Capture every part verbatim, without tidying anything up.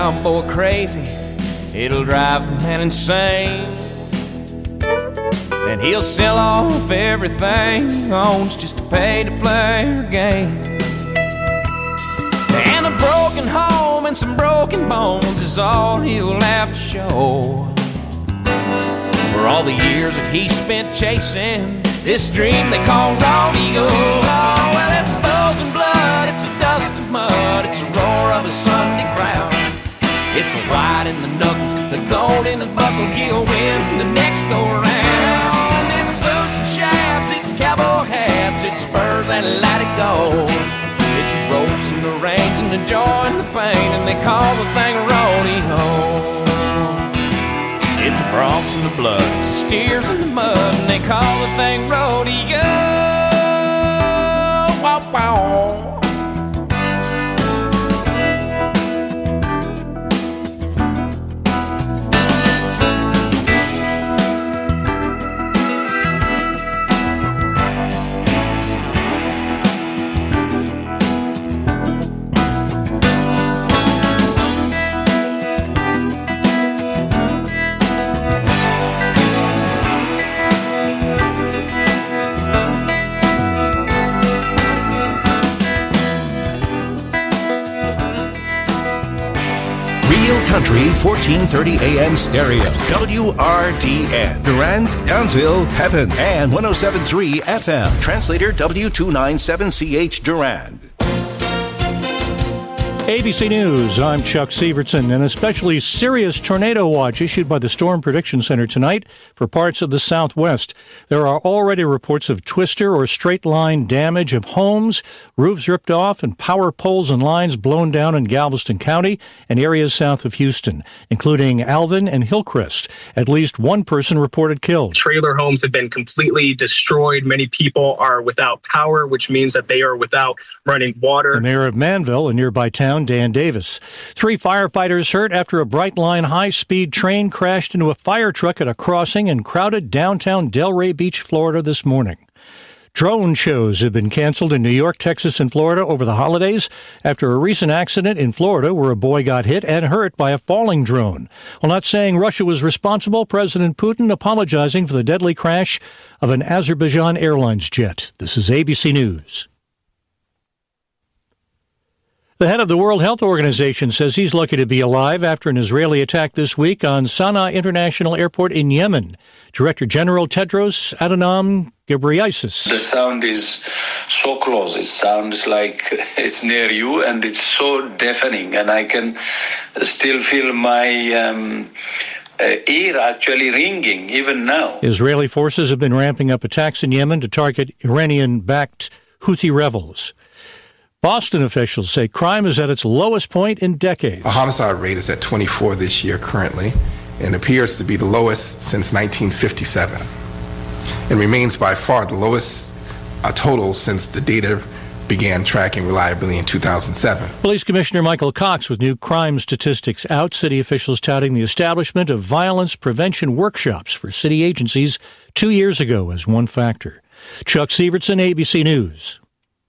boy crazy, it'll drive the man insane. And he'll sell off everything he owns just to pay to play her game. And a broken home and some broken bones is all he'll have to show for all the years that he spent chasing this dream they call rodeo. Oh, well, it's buzz and blood, it's a dust of mud, it's a roar of a Sunday crowd. It's the white in the knuckles, the gold in the buckle, he'll win the next go around. It's boots and chaps, it's cowboy hats, it's spurs and let it go. It's the ropes and the reins and the joy and the pain, and they call the thing rodeo. It's the broncs and the blood, it's the steers in the mud, and they call the thing rodeo. Wow, wow. Country fourteen thirty A M stereo, W R D N, Durand, Townsville, Pepin, and one oh seven point three F M, translator W two ninety-seven C H Durand. A B C News, I'm Chuck Sievertson. An especially serious tornado watch issued by the Storm Prediction Center tonight for parts of the Southwest. There are already reports of twister or straight-line damage of homes, roofs ripped off, and power poles and lines blown down in Galveston County and areas south of Houston, including Alvin and Hillcrest. At least one person reported killed. Trailer homes have been completely destroyed. Many people are without power, which means that they are without running water. The mayor of Manville, a nearby town, Dan Davis. Three firefighters hurt after a Brightline high-speed train crashed into a fire truck at a crossing in crowded downtown Delray Beach, Florida this morning. Drone shows have been canceled in New York, Texas, and Florida over the holidays after a recent accident in Florida where a boy got hit and hurt by a falling drone. While not saying Russia was responsible, President Putin apologizing for the deadly crash of an Azerbaijan Airlines jet. This is A B C News. The head of the World Health Organization says he's lucky to be alive after an Israeli attack this week on Sana'a International Airport in Yemen. Director General Tedros Adhanom Ghebreyesus. The sound is so close. It sounds like it's near you, and it's so deafening, and I can still feel my um, uh, ear actually ringing even now. Israeli forces have been ramping up attacks in Yemen to target Iranian-backed Houthi rebels. Boston officials say crime is at its lowest point in decades. A homicide rate is at twenty-four this year currently, and appears to be the lowest since nineteen fifty-seven, and remains by far the lowest uh, total since the data began tracking reliability in two thousand seven. Police Commissioner Michael Cox with new crime statistics out. City officials touting the establishment of violence prevention workshops for city agencies two years ago as one factor. Chuck Sievertson, A B C News.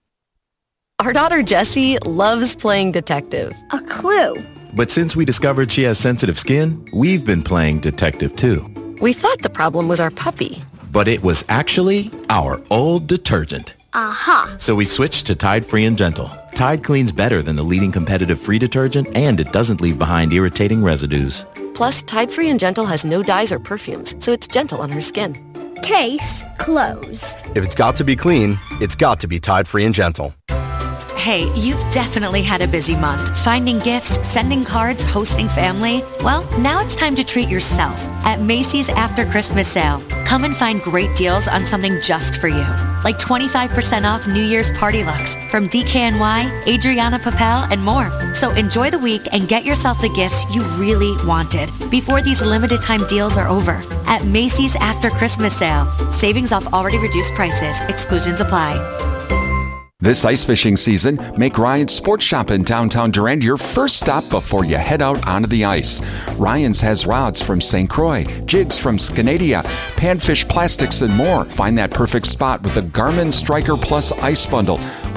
Our daughter Jessie loves playing detective. A clue. But since we discovered she has sensitive skin, we've been playing detective too. We thought the problem was our puppy. But it was actually our old detergent. Aha. So we switched to Tide Free and Gentle. Tide cleans better than the leading competitive free detergent, and it doesn't leave behind irritating residues. Plus, Tide Free and Gentle has no dyes or perfumes, so it's gentle on her skin. Case closed. If it's got to be clean, it's got to be Tide Free and Gentle. Hey, you've definitely had a busy month. Finding gifts, sending cards, hosting family. Well, now it's time to treat yourself at Macy's After Christmas Sale. Come and find great deals on something just for you. Like twenty-five percent off New Year's party looks from D K N Y, Adriana Papel, and more. So enjoy the week and get yourself the gifts you really wanted before these limited time deals are over. At Macy's After Christmas Sale. Savings off already reduced prices. Exclusions apply. This ice fishing season, make Ryan's Sports Shop in downtown Durand your first stop before you head out onto the ice. Ryan's has rods from Saint Croix, jigs from Scanadia, panfish plastics, and more. Find that perfect spot with the Garmin Striker Plus Ice Bundle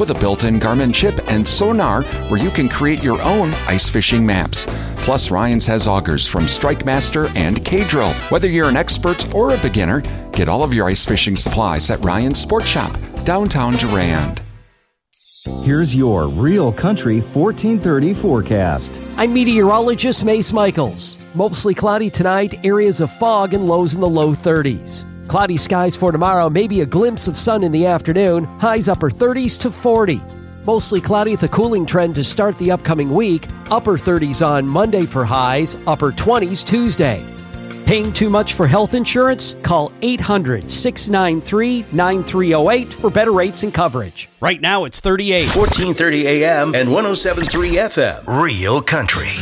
with a built-in Garmin chip and sonar where you can create your own ice fishing maps. Plus, Ryan's has augers from StrikeMaster and K-Drill. Whether you're an expert or a beginner, get all of your ice fishing supplies at Ryan's Sports Shop, downtown Durand. Here's your Real Country fourteen thirty forecast. I'm meteorologist Mace Michaels. Mostly cloudy tonight, areas of fog and lows in the low thirties. Cloudy skies for tomorrow, maybe a glimpse of sun in the afternoon, highs upper thirties to forty. Mostly cloudy with a cooling trend to start the upcoming week, upper thirties on Monday for highs, upper twenties Tuesday. Paying too much for health insurance? Call eight hundred, six nine three, nine three zero eight for better rates and coverage. Right now it's thirty-eight. fourteen thirty A M and one oh seven point three F M. Real Country.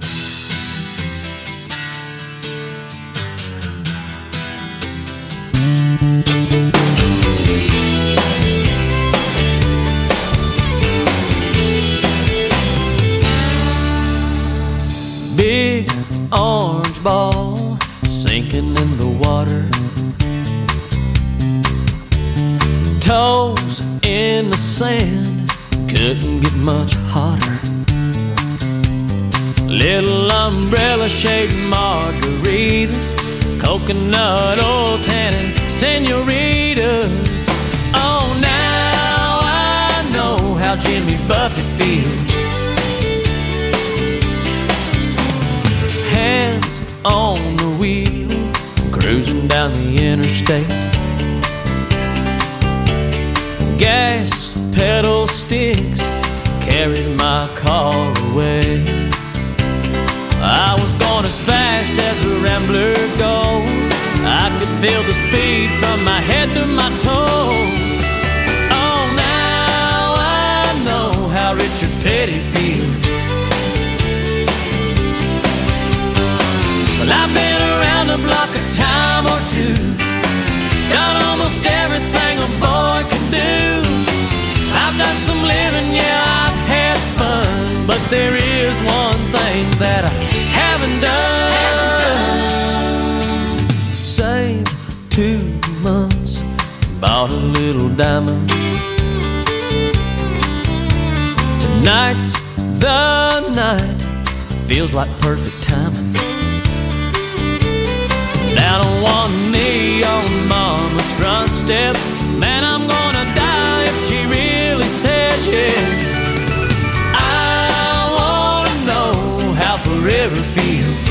Big orange ball sinking in the water, toes in the sand, couldn't get much hotter. Little umbrella shaped margaritas, coconut oil tannin senoritas. Oh, now I know how Jimmy Buffett feels. Hands on the wheel, cruising down the interstate. Gas pedal sticks, carries my car away. I was going as fast as a rambler goes. I could feel the speed from my head to my toes. Oh, now I know how Richard Petty feels. Well, I've been around the block a time or two, done almost everything a boy can do. I've done some living, yeah, I've had fun, but there is one thing that I haven't done. Haven't done. Saved two months, bought a little diamond. Tonight's the night, feels like perfect timing. Down on one knee on mama's front steps, man, I'm gonna die if she really says yes. I wanna know how forever feels.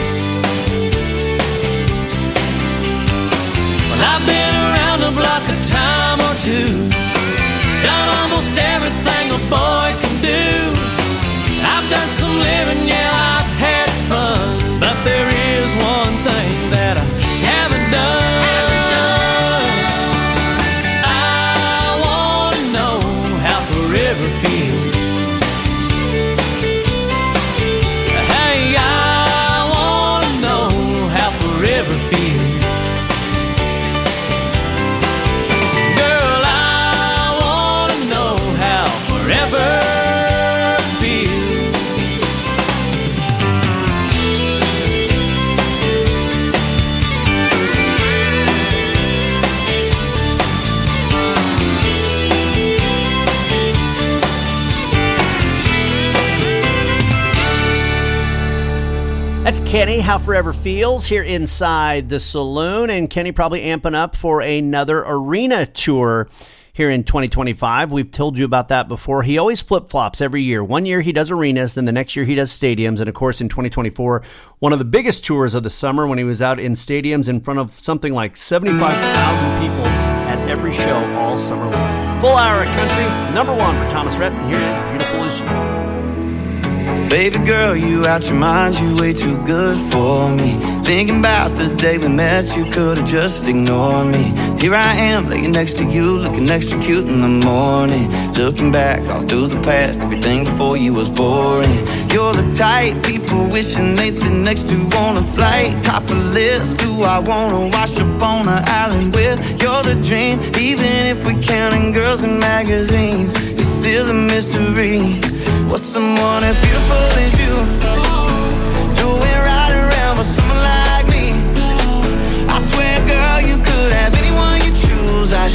Well, I've been around the block a time or two, done almost everything a boy can do. I've done some living, yeah, I've had fun, but there is one thing that I haven't done. Haven't done. I wanna know how forever feels. Hey, I wanna know how forever feels. Girl, I wanna know how forever feels. That's Kenny, How Forever Feels, here inside the saloon. And Kenny probably amping up for another arena tour here in twenty twenty-five. We've told you about that before. He always flip-flops every year. One year he does arenas, then the next year he does stadiums. And, of course, in twenty twenty-four, one of the biggest tours of the summer when he was out in stadiums in front of something like seventy-five thousand people at every show all summer long. Full hour at country, number one for Thomas Rhett, and here it is, Beautiful As You. Baby girl, you out your mind, you way too good for me. Thinking about the day we met, you could've just ignored me. Here I am, laying next to you, looking extra cute in the morning. Looking back all through the past, everything before you was boring. You're the type people wishing they'd sit next to on a flight. Top of the list, who I wanna wash up on an island with. You're the dream, even if we counting girls in magazines, it's still a mystery. What's someone as beautiful as you doing right around with someone like me? I swear, girl, you could have anyone you choose. I should stop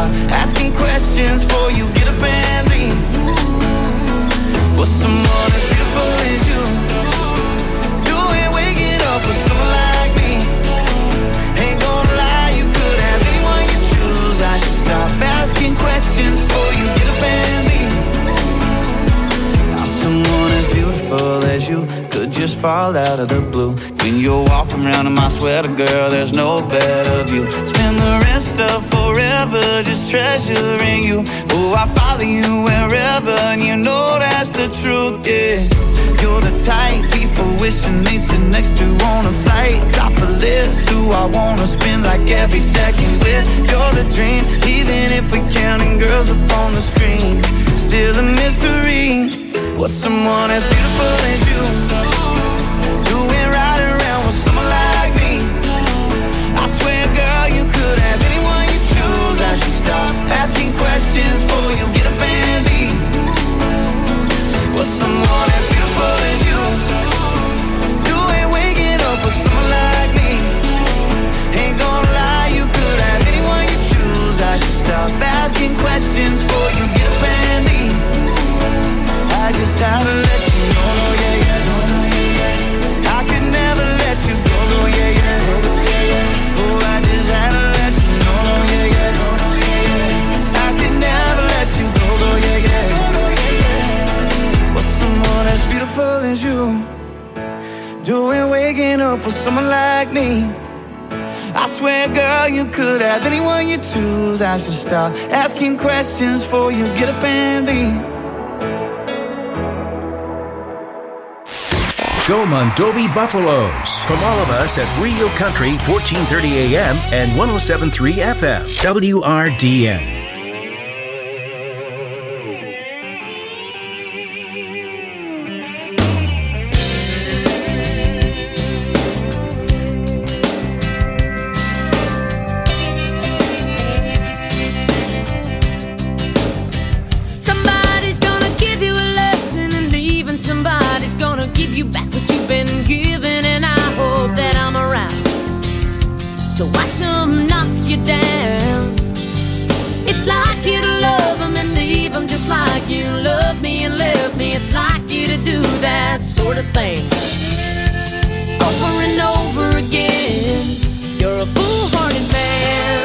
stop asking questions before you get up and leave. What's someone as beautiful as you? Doing waking up with someone like me. Ain't gonna lie, you could have anyone you choose. I should stop asking questions before you get up and leave. Now someone as beautiful as you could just fall out of the blue. When you're walking around in my sweater, girl, there's no better view. Spend the rest of forever just treasuring you. Oh, I follow you wherever, and you know that's the truth, yeah. You're the type people wishing they'd sit next to on a flight. Top of the list, who I wanna spend like every second with. You're the dream, even if we're counting girls up on the screen. Still a mystery. What's someone as beautiful as you? Doing right around with someone like me. I swear, girl, you could have anyone you choose. I should stop asking questions before you get up and leave. What's someone as beautiful as you? Doing waking up with someone like me. Ain't gonna lie, you could have anyone you choose. I should stop asking questions before you get up and leave. I just had to let you know, no, yeah, yeah. I could never let you go, no, yeah, yeah. Oh, I just had to let you know, no, yeah, yeah. I could never let you go, no, yeah, yeah. What's someone as beautiful as you? Doing waking up with someone like me. I swear, girl, you could have anyone you choose. I should stop asking questions before you get up and leave. Joe Mondovi Buffaloes. From all of us at Rio Country, fourteen thirty A M and one oh seven point three F M. W R D N. Somebody's gonna give you a lesson and leave, and somebody's gonna give you back what you've been given, and I hope that I'm around to watch them knock you down. It's like you to love them and leave them, just like you love me and left me. It's like you to do that sort of thing over and over again. You're a foolhardy man.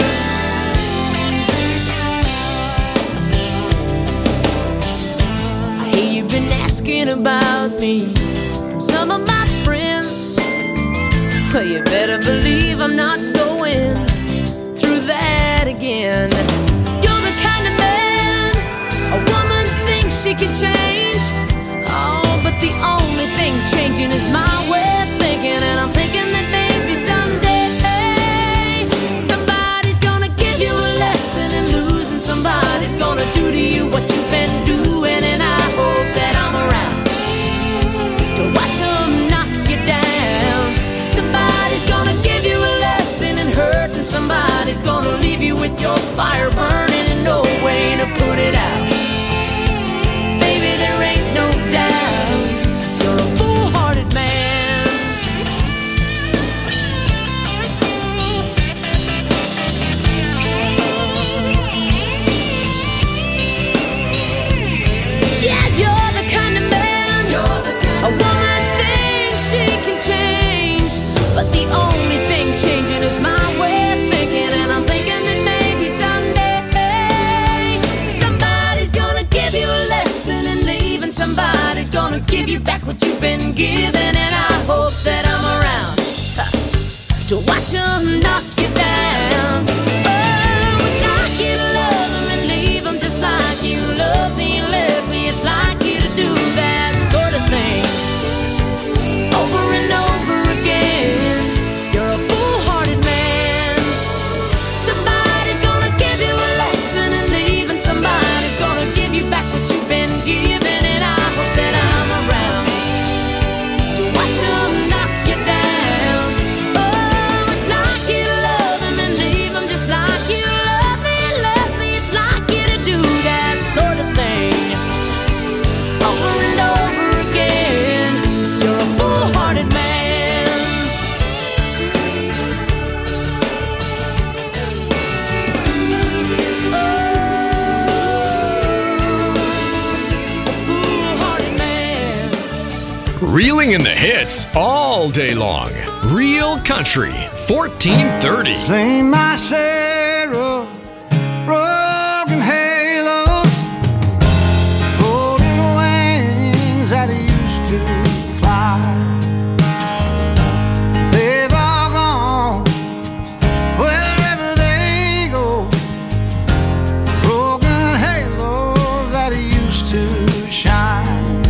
I hear you've been asking about me from some of my friends. Well, you better believe I'm not going through that again. You're the kind of man a woman thinks she can change. Oh, but the only thing changing is my way of thinking, and I'm thinking that maybe someday somebody's gonna give you a lesson in losing. Somebody's gonna do to you what you've been doing, and I hope that I'm around to watch them knock you down. Somebody's gonna give you a lesson in hurt, and somebody's gonna leave you with your fire burning and no way to put it out. Baby, there ain't no doubt you're a foolhardy man. Yeah, you're the kind of man you're the kind a woman thinks she can change, but the only thing changing is my way of thinking, and I'm thinking that maybe someday somebody's gonna give you a lesson and leave, and somebody's gonna give you back what you've been given, and I hope that I'm around huh, to watch them knock you down. Oh, it's like you to love them and leave them, just like you love me and left me. It's like you to do that sort of thing over and over again. You're a foolhardy man. Somebody's gonna give you a lesson and leave, and somebody's gonna give you back what you've been given, and I hope that I'm around to watch them knock you down. Oh, it's like you Reeling in the hits all day long. Real Country, fourteen thirty. Sing my share of broken halos, folded wings that used to fly. They've all gone wherever they go. Broken halos that used to shine.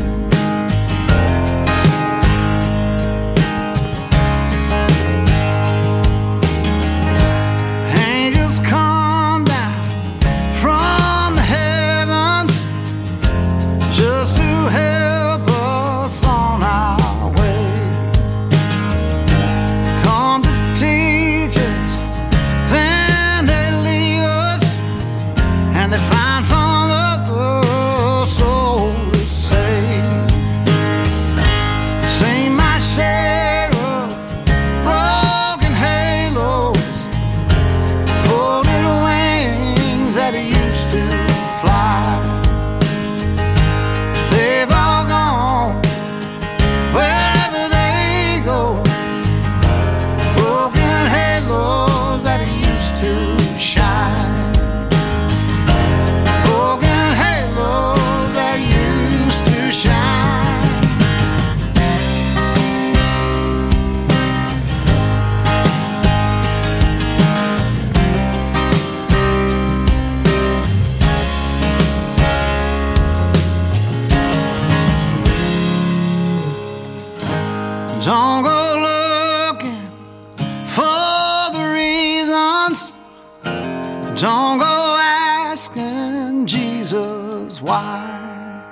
Don't go looking for the reasons. Don't go asking Jesus why.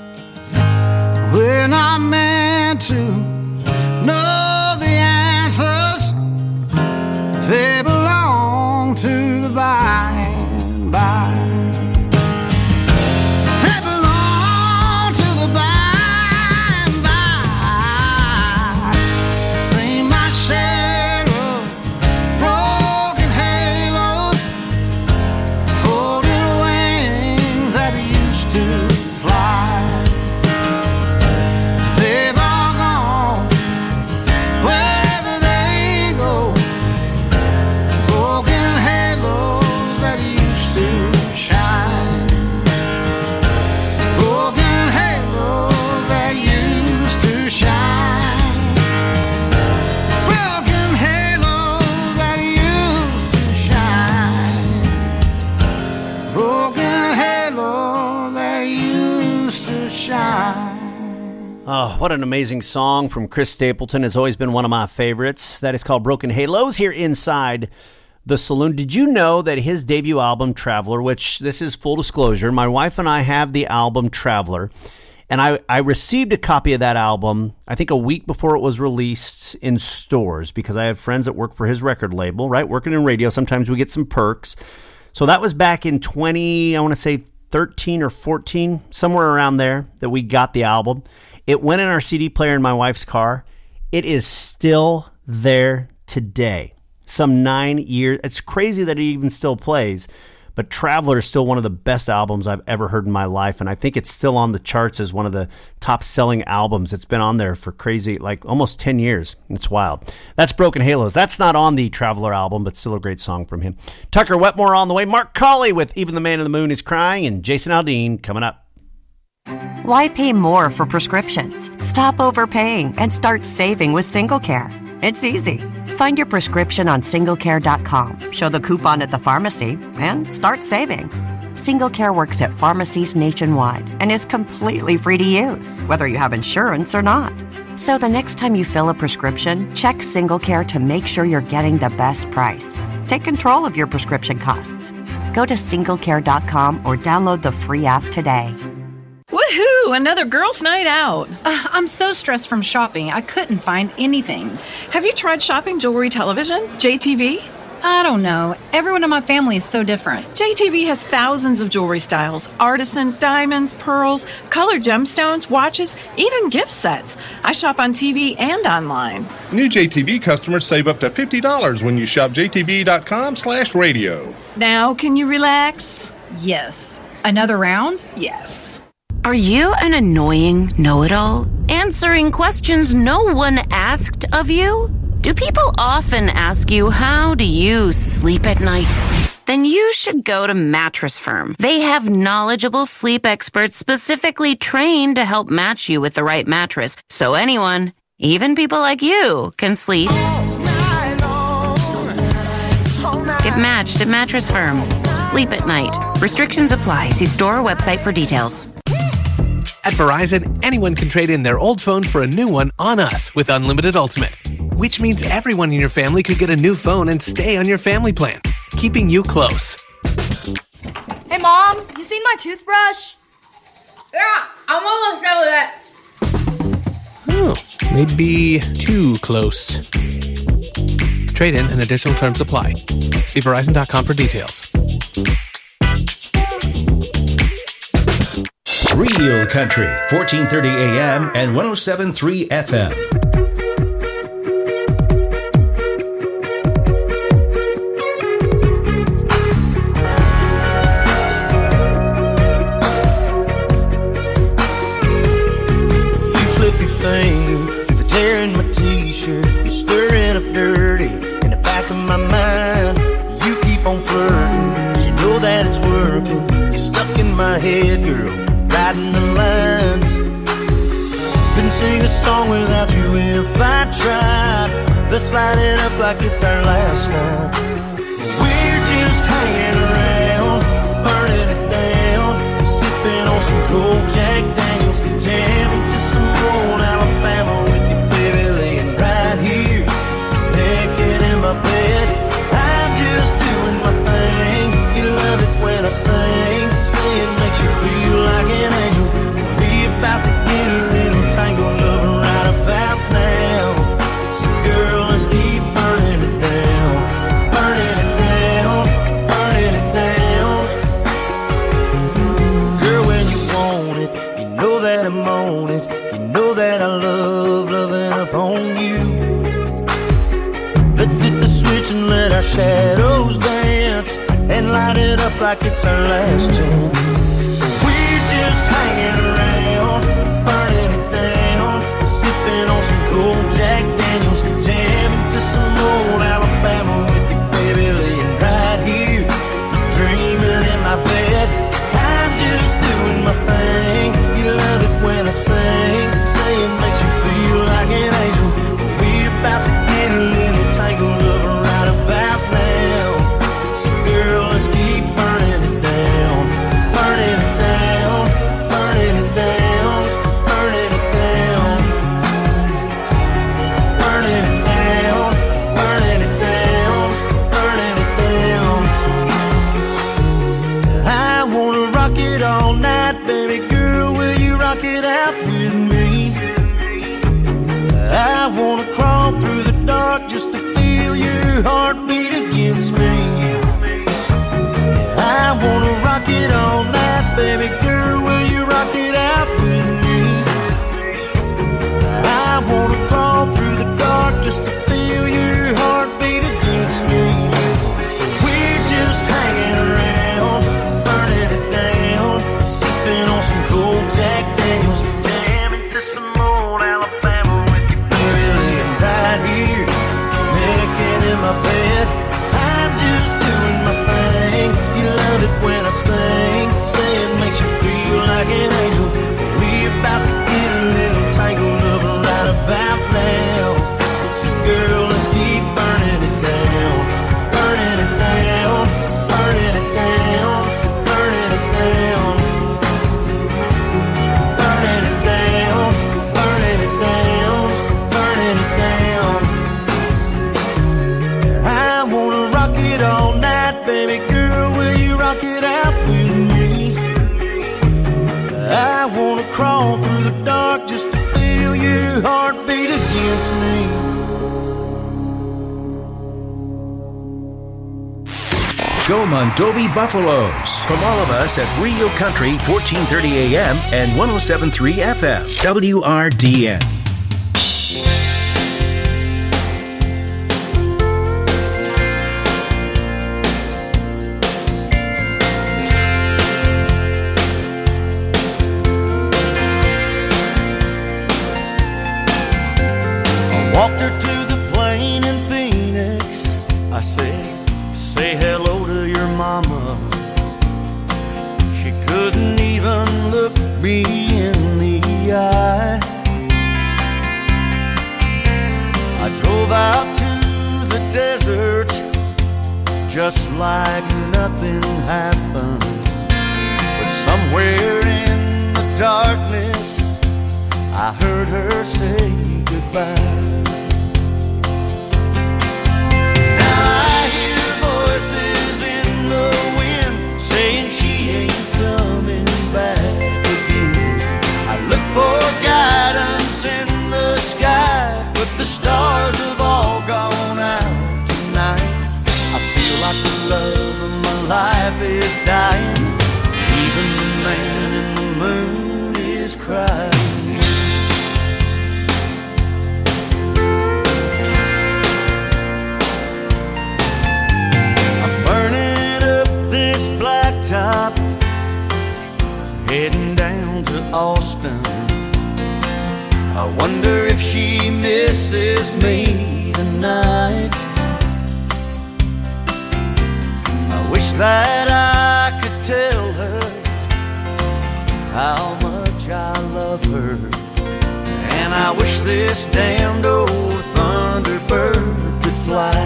We're not meant to know the answers. They belong to the by and by. They belong to the by. Oh, what an amazing song from Chris Stapleton. Has always been one of my favorites. That is called Broken Halos here inside the saloon. Did you know that his debut album, Traveler, which this is full disclosure, my wife and I have the album Traveler, and I, I received a copy of that album, I think a week before it was released in stores, because I have friends that work for his record label, right? Working in radio, sometimes we get some perks. So that was back in twenty, I want to say thirteen or fourteen, somewhere around there, that we got the album. It went in our C D player in my wife's car. It is still there today. Some nine years. It's crazy that it even still plays. But Traveler is still one of the best albums I've ever heard in my life. And I think it's still on the charts as one of the top selling albums. It's been on there for crazy, like almost ten years. It's wild. That's Broken Halos. That's not on the Traveler album, but still a great song from him. Tucker Wetmore on the way. Mark Colley with Even the Man in the Moon is Crying. And Jason Aldean coming up. Why pay more for prescriptions? Stop overpaying and start saving with SingleCare. It's easy. Find your prescription on single care dot com, show the coupon at the pharmacy, and start saving. SingleCare works at pharmacies nationwide and is completely free to use, whether you have insurance or not. So the next time you fill a prescription, check SingleCare to make sure you're getting the best price. Take control of your prescription costs. Go to single care dot com or download the free app today. Woohoo! Another girls' night out. Uh, I'm so stressed from shopping, I couldn't find anything. Have you tried shopping jewelry television, J T V? I don't know. Everyone in my family is so different. J T V has thousands of jewelry styles. Artisan, diamonds, pearls, colored gemstones, watches, even gift sets. I shop on T V and online. New J T V customers save up to fifty dollars when you shop J T V dot com slash radio. Now, can you relax? Yes. Another round? Yes. Are you an annoying know-it-all? Answering questions no one asked of you? Do people often ask you, how do you sleep at night? Then you should go to Mattress Firm. They have knowledgeable sleep experts specifically trained to help match you with the right mattress, so anyone, even people like you, can sleep. Get matched at Mattress Firm. Sleep at night. Restrictions apply. See store or website for details. At Verizon, anyone can trade in their old phone for a new one on us with Unlimited Ultimate, which means everyone in your family could get a new phone and stay on your family plan, keeping you close. Hey, Mom, you seen my toothbrush? Yeah, I'm almost done with it. Oh, maybe too close. Trade in and additional terms apply. See Verizon dot com for details. Real Country, fourteen thirty A M and one oh seven point three F M. You slippy thing, the tear in my t-shirt, you're stirring up dirty in the back of my mind. You keep on flirting, 'cause you know that it's working. You're stuck in my head, girl, riding the lines. Couldn't sing a song without you if I tried. Let's light it up like it's our last night. We're just hanging around, burning it down, sipping on some cold Jack Daniels, jamming to some old Alabama with you, baby, laying right here, naked in my bed. I'm just doing my thing. You love it when I sing, say it makes you feel like an angel. We're about to get a little tangled up right about now. So girl, let's keep burning it down, burning it down, burning it down. Girl, when you want it, you know that I'm on it. You know that I love loving upon you. Let's hit the switch and let our shadows dance, and light it up like it's our last chance. We're just hanging around, burning it down, sipping on some cold Jack Daniels, jamming to some old Alabama with you, baby, laying right here, dreaming in my bed. I'm just doing my thing. You love it when I sing, say it makes you feel like an angel. We're about to get a little tangled up right about now. So girl, let's keep burning it down, burning it down, burning it down, burning it down, burning it down, burning it down, burning it down. I wanna rock it all night, baby girl, will you rock it out with me? I wanna crawl through the dark just to feel your heartbeat against me. I wanna rock it all night, baby girl, will you rock it out with me? I wanna crawl through the dark just to feel your heartbeat against me. We're just hanging around, burning it down, sipping on some cold Jack Daniels, jamming to some old Alabama with you, baby, laying right here, naked in my bed. I'm just doing my thing. You love it when I sing, say it makes you feel like an angel. We're about to get a little tangled up right about now. So girl, let's keep burning it down, burning it down, burning it down, burning it down, burning it down, burning it down, burning it down. I wanna rock it all night, baby girl, will you rock it out with me? I wanna crawl through the dark just to feel your heartbeat against me. Go Mondovi Buffaloes from all of us at Real Country, fourteen thirty A M and one oh seven point three F M, W R D N. Walked her to the plane in Phoenix. I said, say hello to your mama. She couldn't even look me in the eye. I drove out to the desert just like nothing happened. But somewhere in the darkness I heard her say goodbye. Now I hear voices in the wind saying she ain't coming back again. I look for guidance in the sky, but the stars have all gone out tonight. I feel like the love of my life is dying. Even the man in the moon is crying. I'm burning up this blacktop, heading down to Austin. I wonder if she misses me tonight. I wish that I could tell her how much I love her, and I wish this damned old Thunderbird could fly.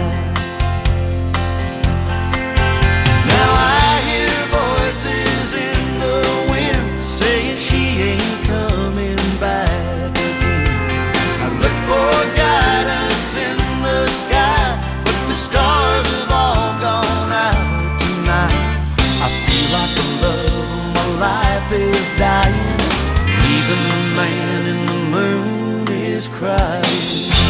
Now I hear voices in the wind saying she ain't coming back again. I look for guidance in the sky, but the stars have all gone out tonight. I feel like the love of my life is dying. Even the man in the moon is crying.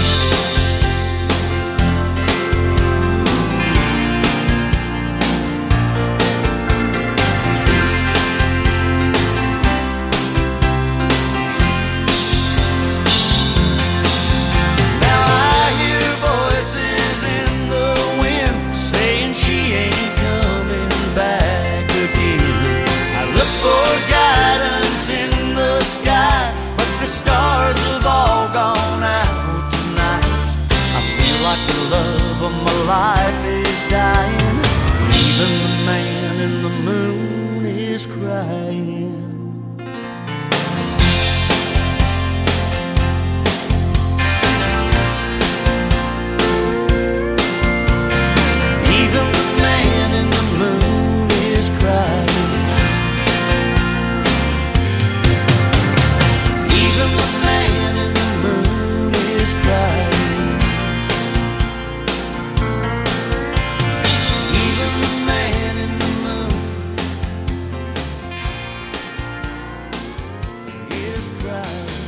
Now I hear voices in the wind saying she ain't coming back again. I look for guidance in the sky, but the stars have all gone out tonight. I feel like the love of my life is dying. Even the man in the moon is crying. Even the man in the moon is crying. Even the man in the moon is crying. Even the man in the moon is crying.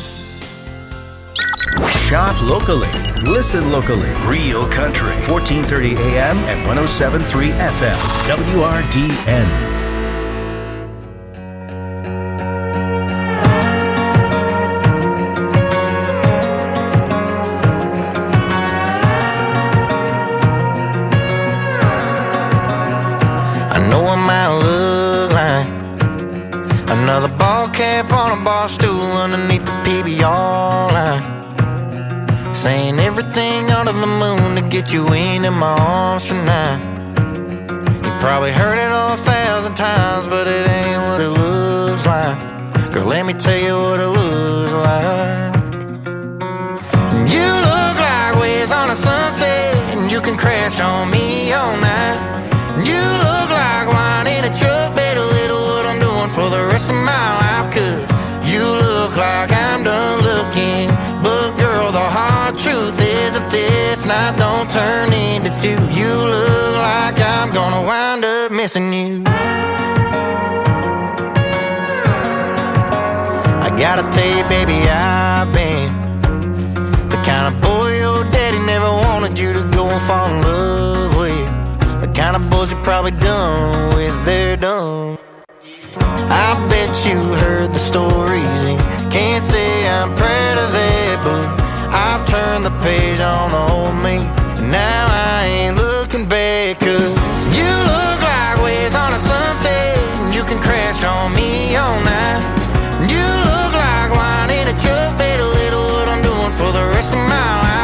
Shop locally. Listen locally. Real Country. fourteen thirty A M and one oh seven point three F M. W R D N. I know I might look like another ball cap on a bar stool underneath the P B R line, saying everything under the moon to get you into my arms tonight. You probably heard it all a thousand times, but it ain't what it looks like. Girl, let me tell you what it looks like. You look like waves on a sunset, and you can crash on me all night. You look like wine in a truck, better little what I'm doing for the rest of my life. Cause you look like I'm done looking, but girl, the hard truth is if this night don't turn into two, you look like I'm gonna wind up missing you. I gotta tell you, baby, I've been the kind of boy your daddy never wanted you to go and fall in love with. The kind of boys you're probably done with, they're done. I bet you heard the stories and can't say I'm proud of that, but I've turned the page on the old me, and now I ain't looking back. Cause you look like waves on a sunset, and you can crash on me all night. You look like wine in a truck, bet a little what I'm doing for the rest of my life.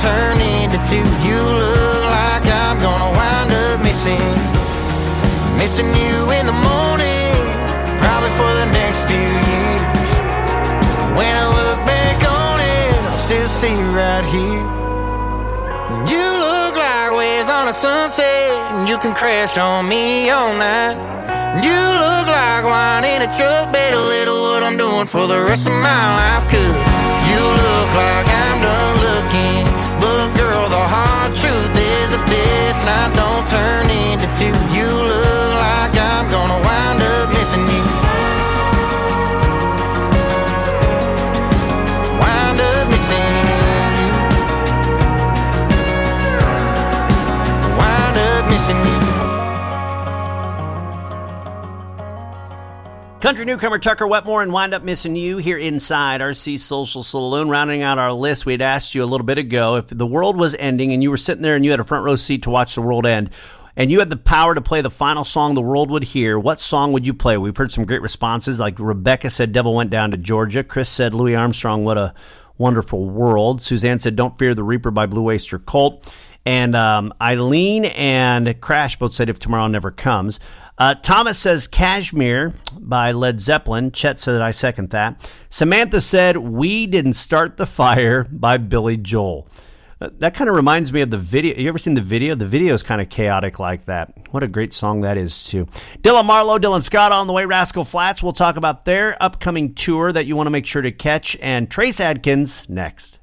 turn into two. You look like I'm gonna wind up missing, missing you in the morning, probably for the next few years. When I look back on it, I'll still see you right here. You look like waves on a sunset, and you can crash on me all night. You look like wine in a truck, bet a little what I'm doing for the rest of my life. Cause you look like I'm done looking, but girl, the hard truth is that this night don't turn into two. You look like I'm gonna wind up missing you, wind up missing you, wind up missing you. Country newcomer Tucker Wetmore and Wind Up Missing You here inside R C Social Saloon. Rounding out our list, we had asked you a little bit ago, if the world was ending and you were sitting there and you had a front row seat to watch the world end, and you had the power to play the final song the world would hear, what song would you play? We've heard some great responses, like Rebecca said, Devil Went Down to Georgia. Chris said, Louis Armstrong, What a Wonderful World. Suzanne said, Don't Fear the Reaper by Blue Oyster Cult. And um, Eileen and Crash both said, If Tomorrow Never Comes. Uh, Thomas says Kashmir by Led Zeppelin. Chet said, I second that. Samantha said, We Didn't Start the Fire by Billy Joel. Uh, that kind of reminds me of the video. You ever seen the video? The video is kind of chaotic like that. What a great song that is, too. Dylan Marlowe, Dylan Scott on the way. Rascal Flatts. We'll talk about their upcoming tour that you want to make sure to catch. And Trace Adkins next.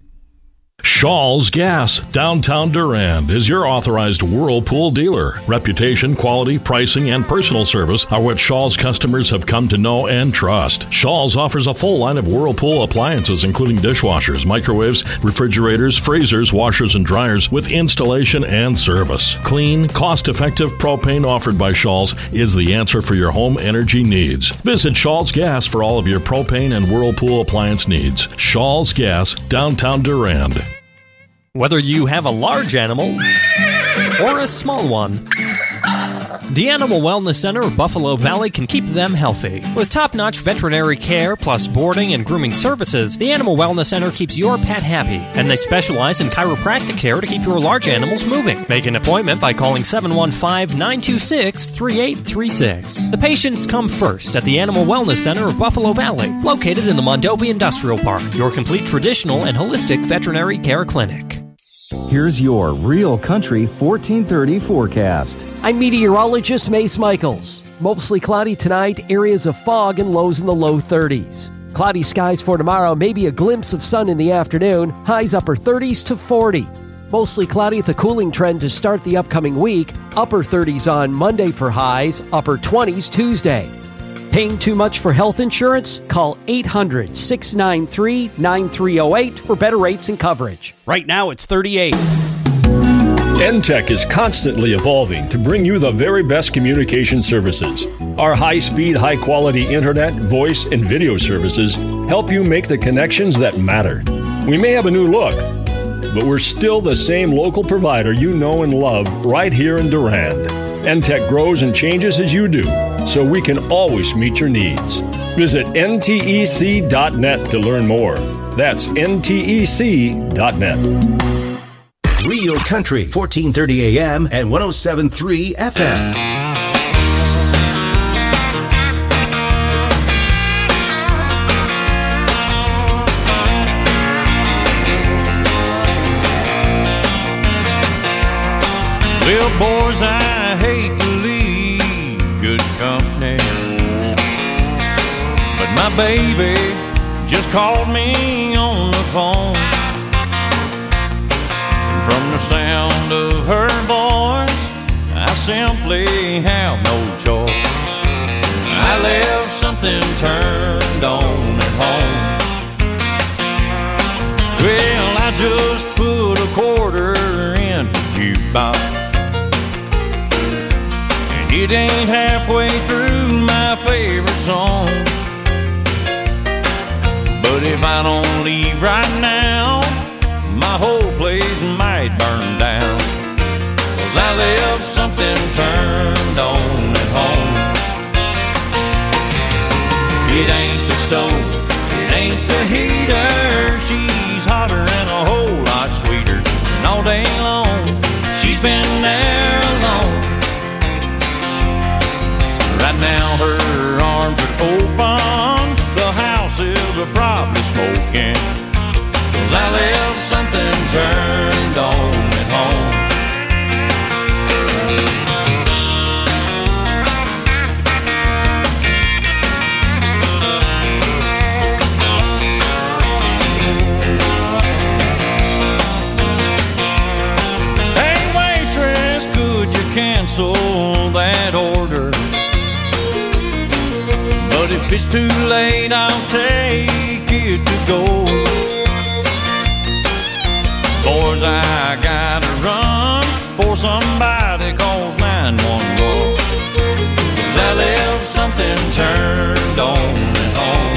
Shaw's Gas, downtown Durand, is your authorized Whirlpool dealer. Reputation, quality, pricing, and personal service are what Shaw's customers have come to know and trust. Shaw's offers a full line of Whirlpool appliances, including dishwashers, microwaves, refrigerators, freezers, washers, and dryers, with installation and service. Clean, cost-effective propane offered by Shaw's is the answer for your home energy needs. Visit Shaw's Gas for all of your propane and Whirlpool appliance needs. Shaw's Gas, downtown Durand. Whether you have a large animal or a small one, the Animal Wellness Center of Buffalo Valley can keep them healthy. With top-notch veterinary care plus boarding and grooming services, the Animal Wellness Center keeps your pet happy, and they specialize in chiropractic care to keep your large animals moving. Make an appointment by calling seven one five, nine two six, three eight three six. The patients come first at the Animal Wellness Center of Buffalo Valley, located in the Mondovi Industrial Park, your complete traditional and holistic veterinary care clinic. Here's your Real Country fourteen thirty forecast. I'm meteorologist Mace Michaels. Mostly cloudy tonight, areas of fog and lows in the low thirties. Cloudy skies for tomorrow, maybe a glimpse of sun in the afternoon, highs upper thirties to forty. Mostly cloudy with a cooling trend to start the upcoming week, upper thirties on Monday for highs, upper twenties Tuesday. Paying too much for health insurance? Call eight hundred, six nine three, nine three zero eight for better rates and coverage. Right now it's thirty-eight. N T E C is constantly evolving to bring you the very best communication services. Our high-speed, high-quality internet, voice, and video services help you make the connections that matter. We may have a new look, but we're still the same local provider you know and love right here in Durand. N T E C grows and changes as you do, so we can always meet your needs. Visit N T E C dot net to learn more. That's N T E C dot net. Real Country, fourteen thirty A M and one oh seven point three F M. Well, boys, I hate to leave good company, but my baby just called me on the phone. And from the sound of her voice, I simply have no choice. I left something turned on at home. Well, I just put a quarter in the jukebox. It ain't halfway through my favorite song. But if I don't leave right now, my whole place might burn down. 'Cause I left something turned on at home. It ain't the stove, it ain't the heater. She's hotter and a whole lot sweeter. cancel that order. But if it's too late, I'll take it to go. Boys, I gotta run before somebody calls nine one one. 'Cause I left something turned on at home.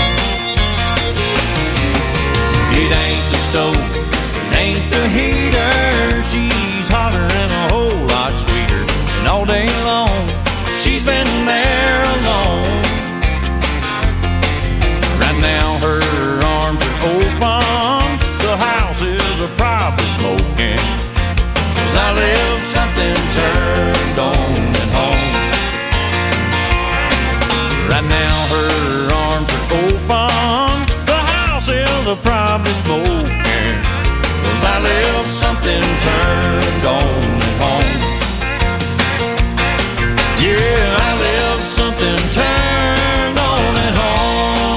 It ain't the stove, it ain't the heater. She's hotter and a whole lot sweeter. And all day long, she's been there alone. Right now her arms are open, the house is a probably smoking. 'Cause I left something turned on at home. Right now her arms are open, the house is a probably smoking. 'Cause I left something turned on at home. Yeah, I left something turned on at home.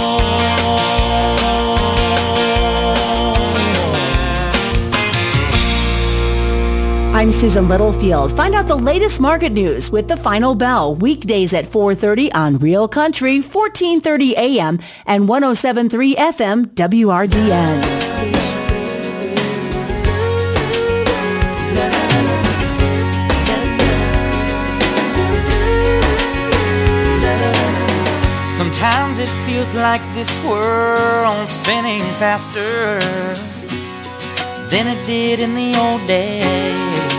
I'm Susan Littlefield. Find out the latest market news with The Final Bell, weekdays at four thirty on Real Country, fourteen thirty A M and one oh seven point three F M W R D N. Sometimes it feels like this world's spinning faster than it did in the old days.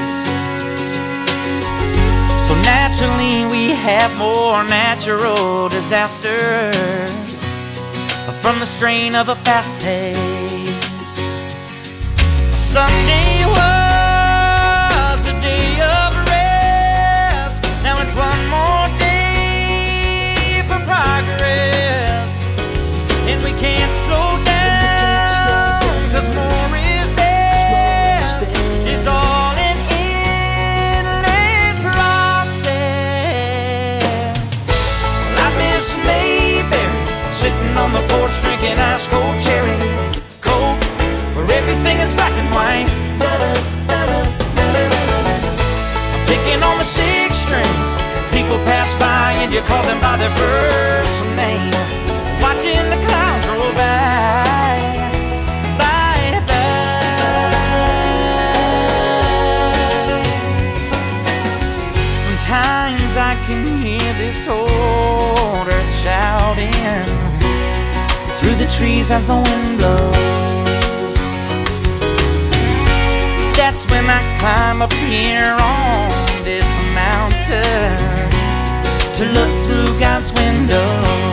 So naturally we have more natural disasters from the strain of a fast pace. Sunday was a day of rest. Now it's one more day for progress. And we can't slow down, 'cause more is best. It's all an endless process. Well, I miss Mayberry, sitting on the porch drinking ice cold cherry Coke, where everything is black and white. Picking on the sixth string, people pass by and you call them by their first name. Watching the clouds roll by, by, by. Sometimes I can hear this old earth shouting through the trees as the wind blows. That's when I climb up here on this mountain to look through God's window.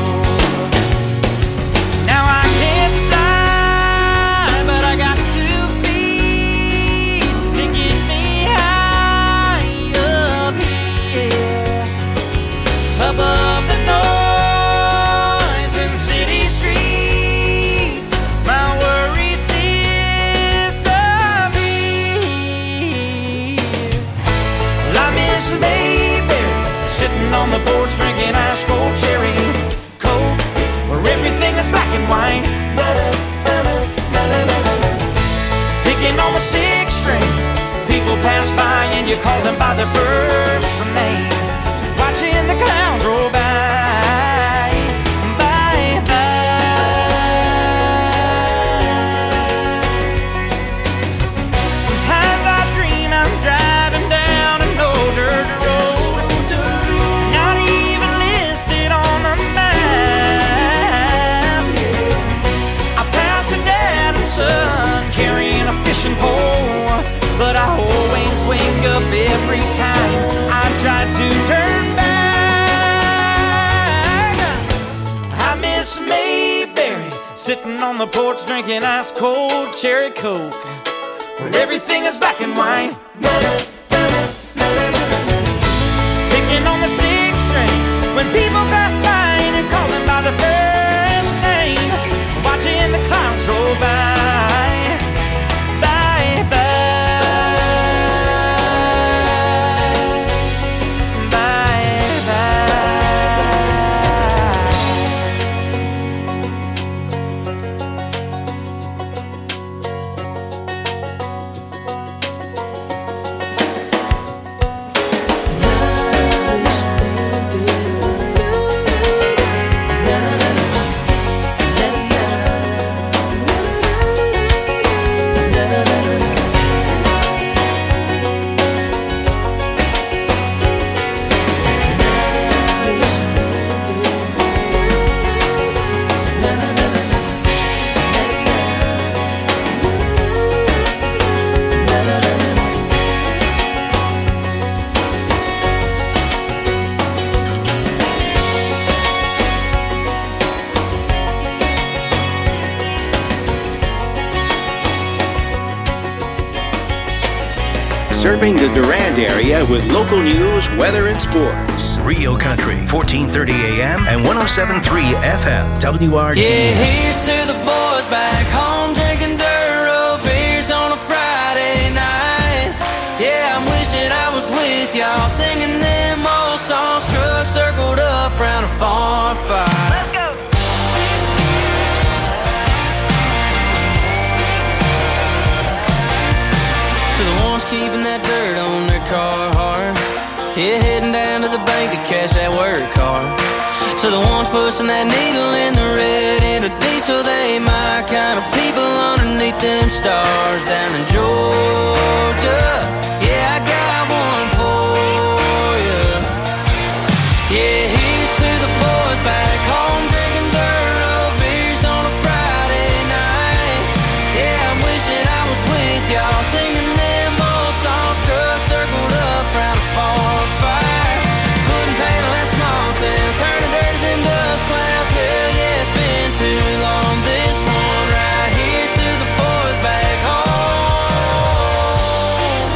Now I can't fly, but I got two feet to get me high up here, above the noise in city streets. My worries disappear. Well, I miss Mayberry, sitting on the porch drinking ice cold cherry Coke, where everything is black and white. Picking on the sixth string, people pass by and you call them by their first name. Watching the clouds roll by, by, by. Sometimes I dream I'm driving down an old dirt road, not even listed on a map. I pass a dad and son carrying a fishing pole, but I always wake up every time I try to turn back. I miss Mayberry, sitting on the porch drinking ice cold cherry Coke, where everything is black and white. Picking on the sixth string, when people pass by and you call them by their first name. Watching the clouds roll by, by, by. serving the Durand area with local news, weather, and sports. Real Country, fourteen thirty A M and one oh seven point three F M. W R D. Yeah, here's to the boys back home drinking dirt road beers on a Friday night. Yeah, I'm wishing I was with y'all singing them old songs. Trucks circled up around a farm fire. Let's go. To the ones keeping that dirt on their car hard. Yeah, heading down to the bank to cash that work card. To the ones pushing that needle in the red into diesel, they my kind of people underneath them stars down in Georgia. Yeah, I got one for you. Yeah, here's to the boys back home drinking dirt road beers on a Friday night. Yeah, I'm wishing I was with y'all singing them old songs. Trucks circled up around a farm fire. Putting paint on that small town, turning dirt to them dust clouds. Hell yeah, it's been too long. This one right here's to the boys back home.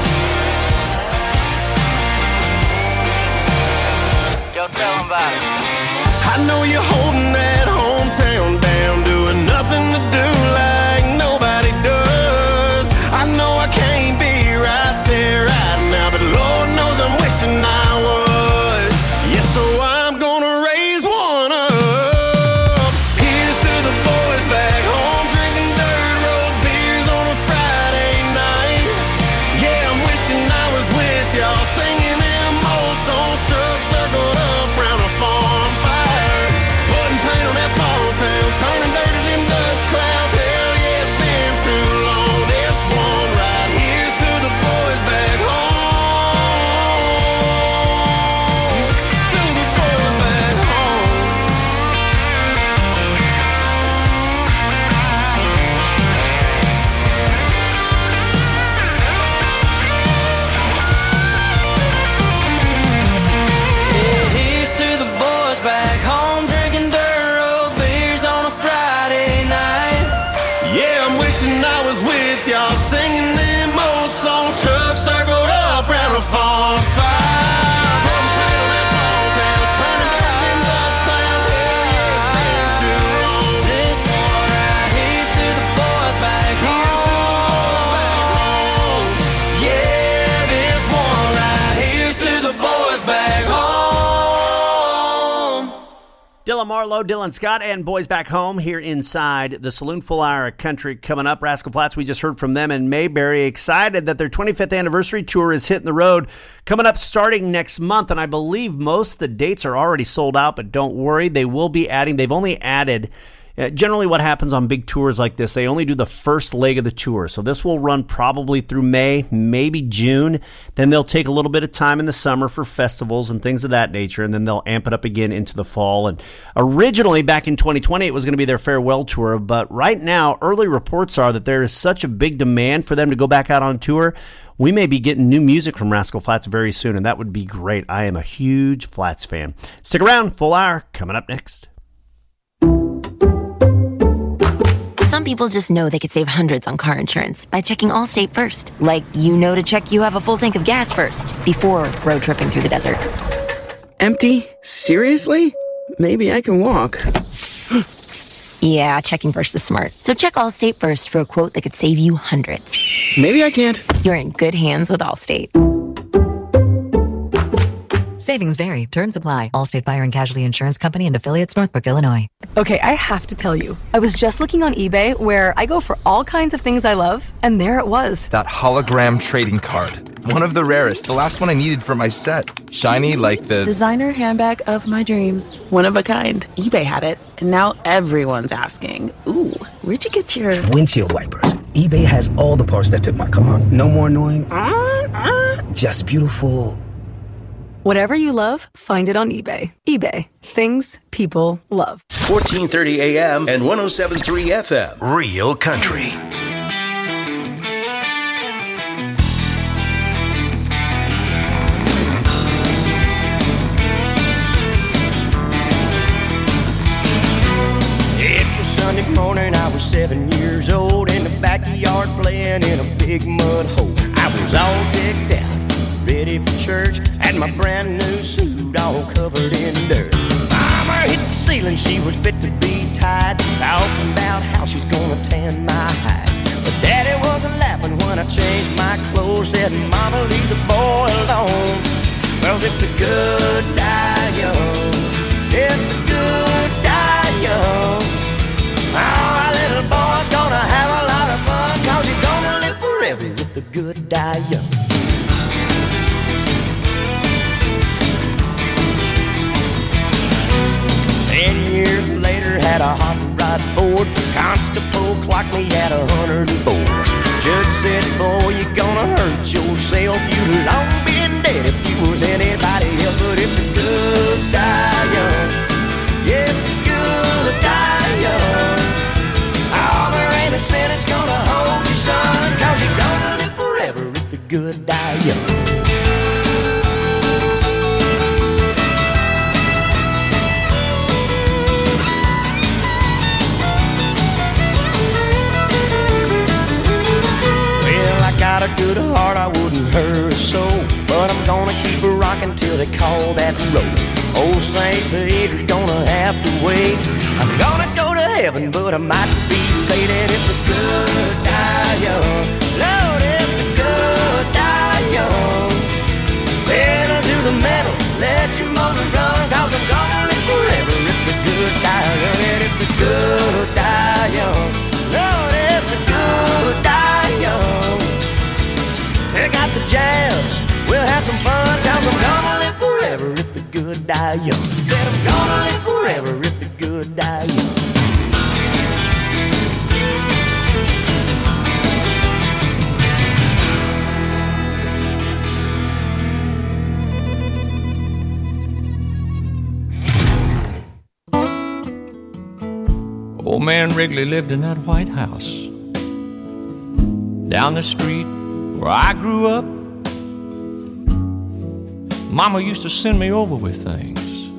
Yo, tell them about it. I know you're holding that hometown down, doing nothing to do like nobody does. I know I can't be right there right now, but Lord knows I'm wishing I was. Yeah, so I'm gonna raise one up. Here's to the boys back home drinking dirt road beers on a Friday night. Yeah, I'm wishing I was with y'all singing them old songs. Trucks circled up round a farm fire. Putting paint on that small town, turning dirt to them dust clouds. Hell yeah, it's been too long. This one right here's to the boys back home. To the boys back home. Yeah, here's to the boys back home drinking dirt road beers on a Friday night. Yeah, I'm wishing I was with y'all singing them old songs. Trucks circled up round a farm fire. Putting paint on that small town, turning dirt to them dust clouds. Hell yeah, it's been too long. This one right here's to the boys back home. Yeah, this one right here's to the boys back home. Dylan Marlowe, Dylan Scott, and Boys Back Home here inside the Saloon. Full hour of country coming up. Rascal Flatts, we just heard from them in Mayberry. Excited that their twenty-fifth anniversary tour is hitting the road. Coming up starting next month, and I believe most of the dates are already sold out, but don't worry, they will be adding. They've only added... Uh, generally what happens on big tours like this, they only do the first leg of the tour. So this will run probably through May, maybe June. Then they'll take a little bit of time in the summer for festivals and things of that nature, and then they'll amp it up again into the fall. And originally, back in twenty twenty, it was going to be their farewell tour. But right now, early reports are that there is such a big demand for them to go back out on tour. We may be getting new music from Rascal Flatts very soon, and that would be great. I am a huge Flatts fan. Stick around. Full hour coming up next. Some people just know they could save hundreds on car insurance by checking Allstate first. Like, you know to check you have a full tank of gas first before road tripping through the desert. Empty? Seriously? Maybe I can walk. Yeah, checking first is smart. So check Allstate first for a quote that could save you hundreds. Maybe I can't. You're in good hands with Allstate. Savings vary. Terms apply. Allstate Fire and Casualty Insurance Company and Affiliates, Northbrook, Illinois. Okay, I have to tell you. I was just looking on eBay where I go for all kinds of things I love, and there it was. That hologram trading card. One of the rarest. The last one I needed for my set. Shiny like the... designer handbag of my dreams. One of a kind. eBay had it, and now everyone's asking, ooh, where'd you get your... windshield wipers. eBay has all the parts that fit my car. No more annoying... Uh, uh, just beautiful... Whatever you love, find it on eBay. eBay. Things people love. fourteen thirty A M and one oh seven point three F M. Real Country. It was Sunday morning, I was seven years old, in the backyard playing in a big mud hole. I was all decked out ready for church, and my brand new suit all covered in dirt. Mama hit the ceiling, she was fit to be tied, talking about how she's gonna tan my hide. But Daddy wasn't laughing when I changed my clothes, said, Mama, leave the boy alone. Well, if the good die young, if the good die young, oh, our little boy's gonna have a lot of fun, cause he's gonna live forever if the good die young. Ten years later, had a hot rod Ford. Constable clocked me at a hundred and four. Judge said, boy, you're gonna hurt yourself. You'd long been dead if you was anybody else. But if the good die young, yeah, if the good die young, oh, there ain't a sin that's gonna hold you, son, cause you're gonna live forever if the good die young. Got a good heart, I wouldn't hurt a soul, but I'm gonna keep her rocking till they call that road. Old Saint Peter's gonna have to wait. I'm gonna go to heaven, but I might be late. And if the good die young, Lord, if the good die young, pedal to the metal, let your motor run, cause I'm gonna live forever if the good die young. And if the good die young, Lord, if the good die young, they got the jazz, we'll have some fun, cause I'm gonna live forever if the good die young. Said I'm gonna live forever if the good die young. Old man Wrigley lived in that White House down the street where I grew up. Mama used to send me over with things.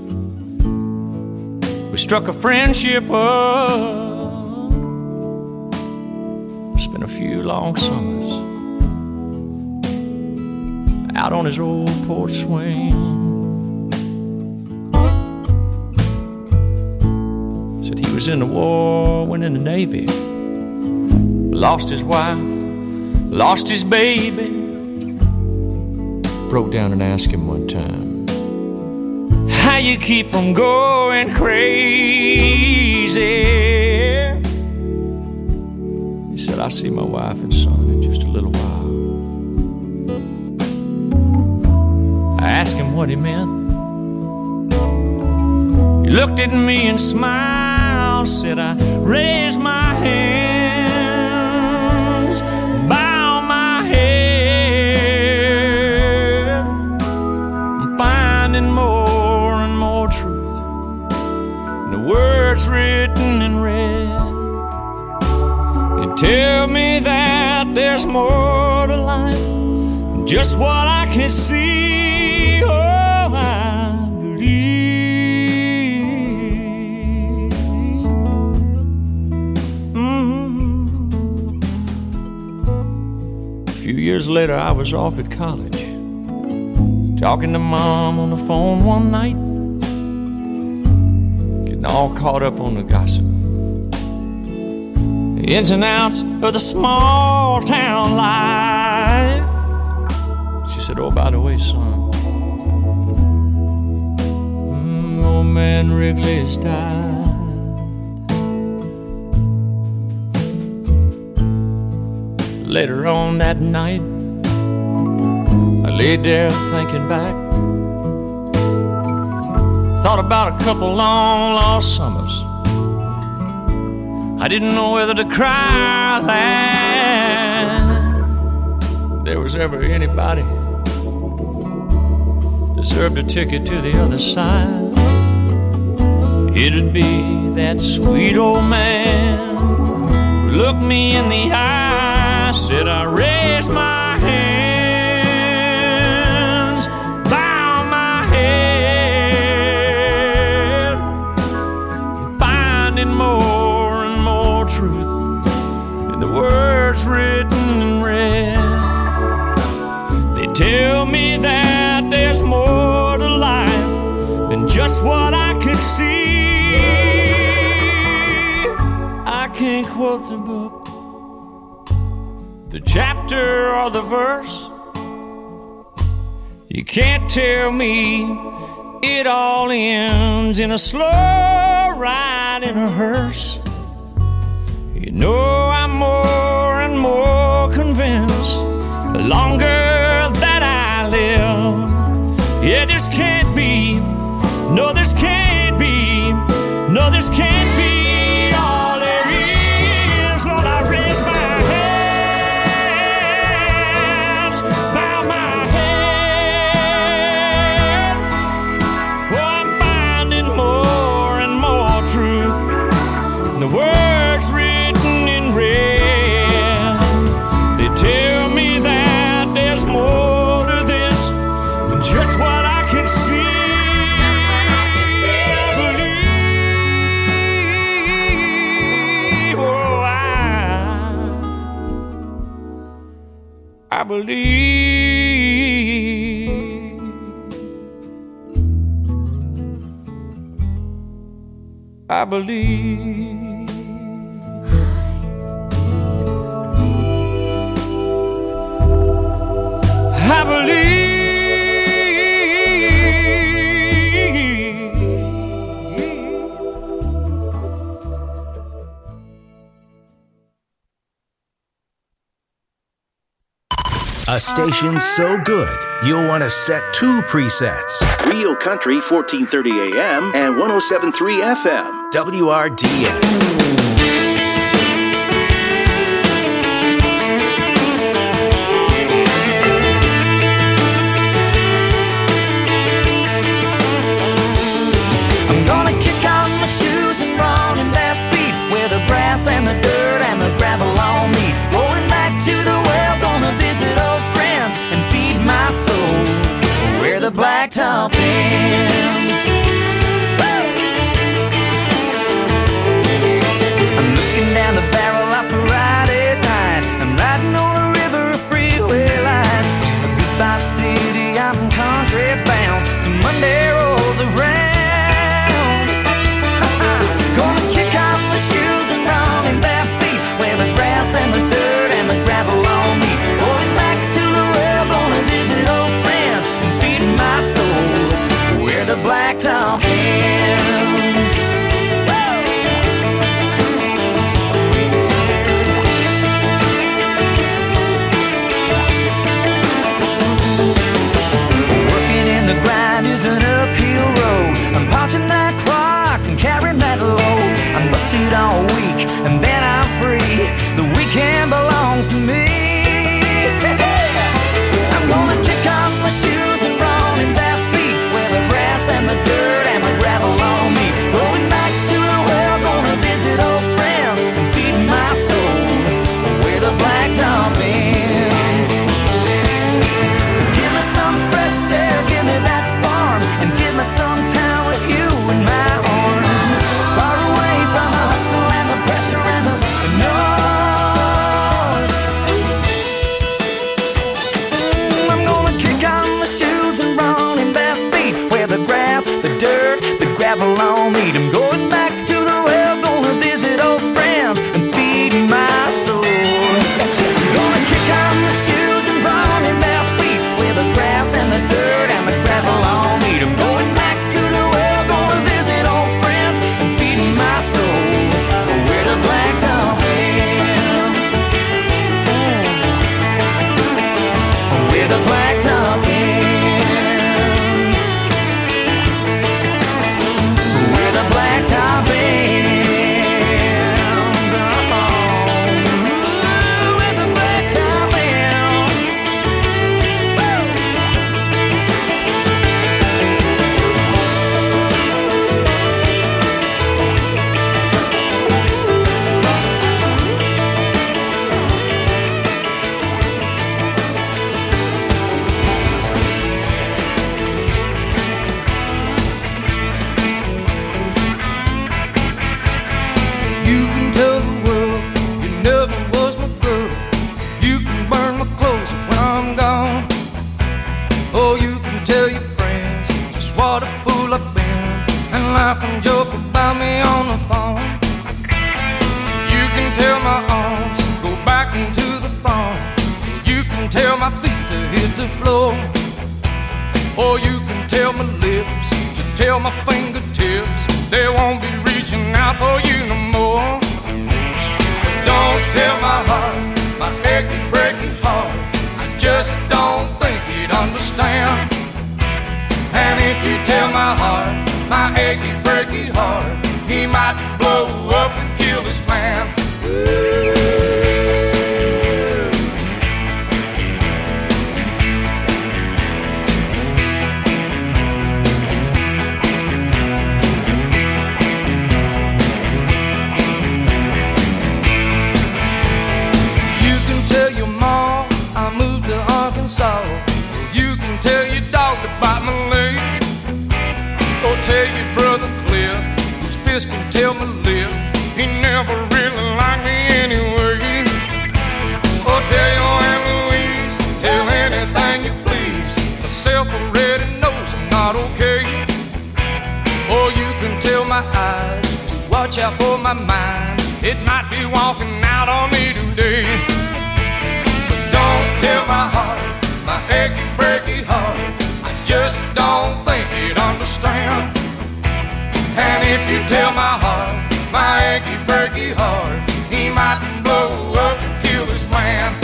We struck a friendship up, spent a few long summers out on his old porch swing. Said he was in the war, went in the Navy, lost his wife, lost his baby. Broke down and asked him one time, how you keep from going crazy? He said, I'll see my wife and son in just a little while. I asked him what he meant. He looked at me and smiled, said, I raised my hands, bow my head. I'm finding more and more truth in the words written in red. They tell me that there's more to life than just what I can see. Oh, I believe. Mm-hmm. A few years later, I was off at college, talking to Mom on the phone one night, getting all caught up on the gossip, the ins and outs of the small town life. She said, oh, by the way, son, mm, old man Wrigley has died. Later on that night, I laid there thinking back, thought about a couple long lost summers. I didn't know whether to cry or laugh. If there was ever anybody deserved a ticket to the other side, it'd be that sweet old man who looked me in the eye, said, I raised my hands, bow my head, finding more and more truth in the words written in red. They tell me that just what I can see. I can't quote the book, the chapter or the verse. You can't tell me it all ends in a slow ride in a hearse. You know I'm more and more convinced the longer that I live. Yeah, this can't be, no, this can't be, no, this can't be all there is. Lord, I raise my hands, bow my head. Oh, I'm finding more and more truth. The words written in red, they tell me that there's more to this than just what I can see. I believe, oh, I, I believe. I believe. I believe. A station so good, you'll want to set two presets. Real Country fourteen thirty A M and one oh seven point three F M, W R D N. And the dirt and the gravel on me, going back to the well, gonna visit old friends and feed my soul where the blacktop ends. I'm looking down the barrel of Friday night, I'm riding on a river of freeway lights. A goodbye city, I'm country bound till Monday rolls around. Gonna kick off my shoes and run in bare feet where the grass and the dirt and the gravel on me. Going back to the well, gonna visit old friends and feed my soul where the blacktop ends. Working in the grind is an uphill road. I'm punching that clock and carrying that load. I'm busted all week and then I'm free. The weekend belongs to me. I'm gonna kick off my shoes and run in bare feet where the grass and the dirt and the gravel on me. Going back to the well, gonna visit old friends and feed my soul where the blacktop ends. So give me some fresh air, give me that farm, and give me some time with you in my arms. Far away from the hustle and the pressure and the noise. I'm gonna kick on my shoes and run in bare feet where the grass, the dirt, the gravel on me. I'm going back to the well, gonna visit old friends and feed my soul. I'm gonna kick on my shoes and run in bare feet where the grass and the dirt and the gravel on me. I'm going back to the well, gonna visit old friends and feed my soul where the blacktop ends. Where the blacktop ends. Where the blacktop laugh and joke about me on the phone. You can tell my arms go back into the phone. You can tell my feet to hit the floor. Or you can tell my lips to tell my fingertips they won't be reaching out for you no more. Don't tell my heart, my achy, breaky heart, I just don't think he'd understand. And if you tell my heart, my achy, breaky heart, he might blow up and kill this man. You can tell your mom I moved to Arkansas. You can tell your dog to bite my leg. Or tell your brother Cliff, whose fist can tell my lip, he never really liked me anyway. Or tell your Aunt Louise, tell anything you please, myself already knows I'm not okay. Or you can tell my eyes to watch out for my mind, it might be walking out on me today. But don't tell my heart, my achy, breaky heart, I just don't think he'd understand. And if you tell my heart, my achy, breaky heart, he might blow up and kill this man.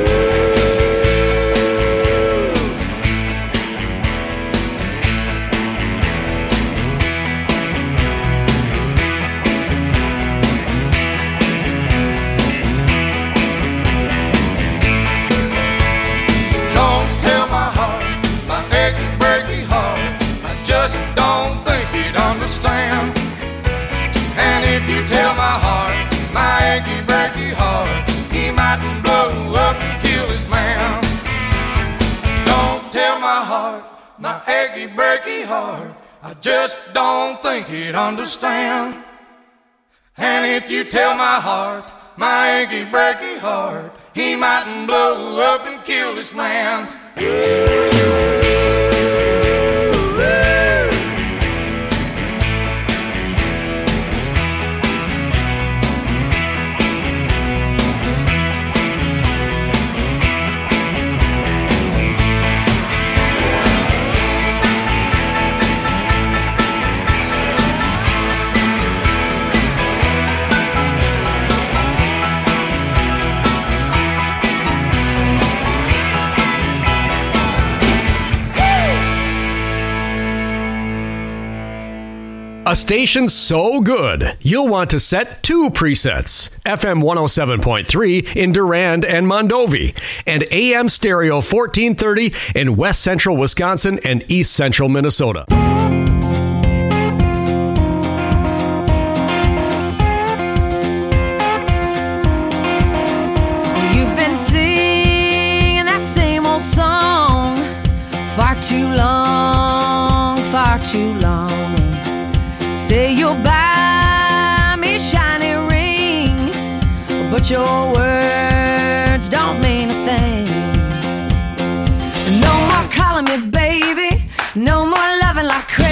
Don't tell my heart, my achy, breaky heart, I just don't think he'd understand. And if you tell my heart, my achy, breaky heart, he might blow up and kill his man. Don't tell my heart, my achy, breaky heart, I just don't think he'd understand. And if you tell my heart, my achy, breaky heart, he might blow up and kill this man. A station so good, you'll want to set two presets. F M one oh seven point three in Durand and Mondovi, and A M Stereo fourteen thirty in West Central Wisconsin and East Central Minnesota. You've been singing that same old song far too long, far too long. Say you'll buy me a shiny ring, but your words don't mean a thing. No more calling me baby, no more loving like crazy.